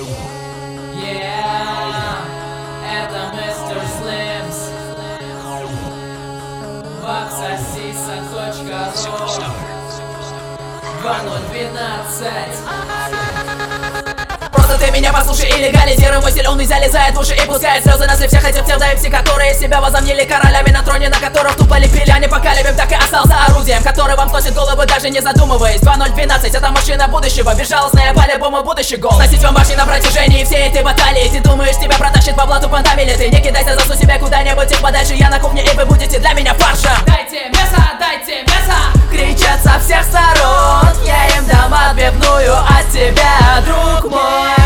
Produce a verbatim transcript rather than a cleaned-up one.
Yeah, это мистер Слимс. Вапсосиса точка ру два ноль двенадцать. Просто ты меня послушай и легализируй. Мой зеленый залезает в уши и пускает слезы на всех этих псевдоипси, которые себя возомнили королями на троне, на которых тупо лепили. Они пока любим, так и остался орудием, который вам сносит головы, даже не задумываясь. Два ноль двенадцать, это машина будущего, безжалостная по-любому будущий гол. Сносить вам башни на протяжении всей этой баталии. Ты думаешь, тебя протащит по блату понтами ли ты? Не кидайся, засунь себя куда-нибудь и подальше. Я на кухне, и вы будете для меня фаршем. Дайте мясо, дайте мясо! Кричат со всех сторон, я им дам отбивную от тебя, друг мой.